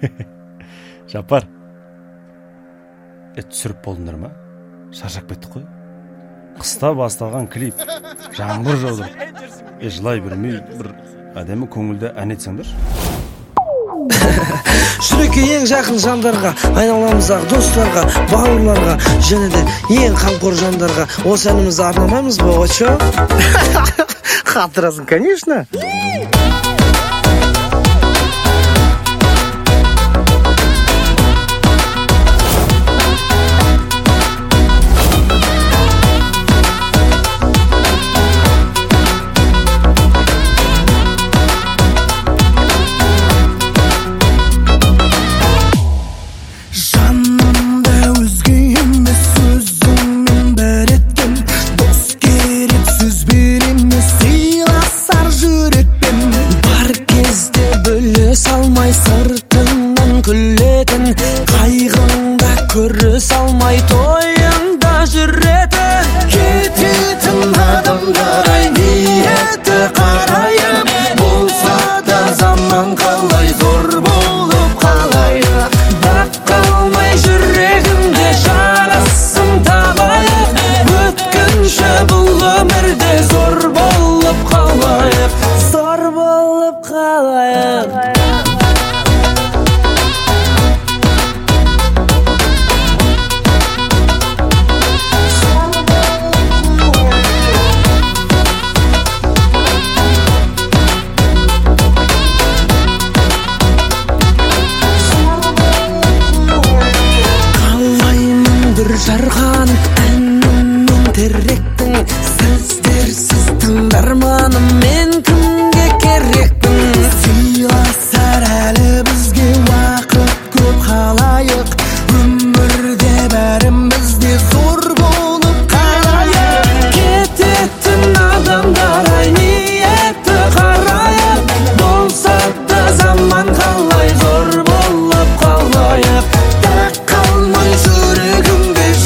Жапар. Түсіріп болдыңдар ма? Шаршап кеттік қой. Қыста басталған клип. Жаңбыр жауды. Жылай бермей бір әдемі көңілді ән етсеңдер. Жүрекке ең жақын жандарға, айналамыздағы достарға, бауырларға, және де ең қамқор жандарға осы әнімізді арнамаймыз ба, очо? Қатырасың, конечно. Сыртыңнан күлетін, қайғыңда көріс алмай тойыңда жүретін, кететін адамдар ай ниеті қарайып, болса да заман қалай зор болып қалайық, бірақ қалмай жүрегімде жарасым табайық, өткінші бұл өмірде зор болып қалайық, зор болып қалайық. Жарған әніммен теректің, сіздерсіз тыңдарманым мен кімге керекпін? Сыйласар әлі бізге уақыт көп қалайық, өмірде бәріміз де зор болып қалайық, кететін адамдар ай ниеті қарайық, болса да заман қалай зор болып қалайық, бірақ қалмай жүрегім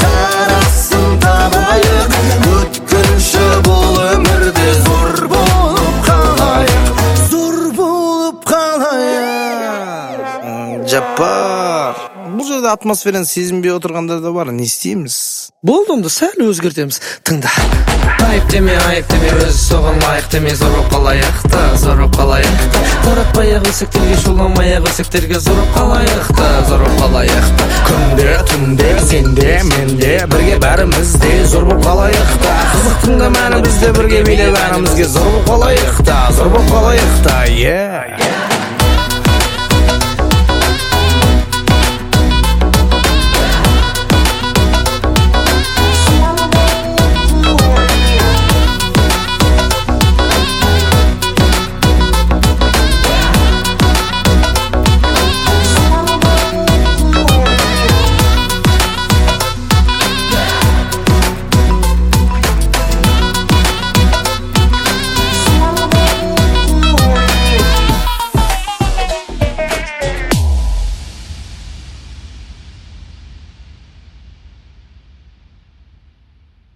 Жапар, бұл жерде атмосфераны сезінбей отырғандар да бар, не істейміз? Болды, онда сәл өзгертеміз. Тыңда. Айып деме, өз соған лайық деме, зор болып қалайық-та, зор болып қалайық-та. Таратпай-ақ өсектерге, шуламай-ақ өсектерге, зор болып қалайық-та, зор болып қалайық-та. Күнде, түнде, сенде, менде, бірге бәрімізде, зор болып қалайық-та. Қызықтың да мәні бізде бірге билеп әнімізге, зор болып қалайық-та, зор болып қалайық-та,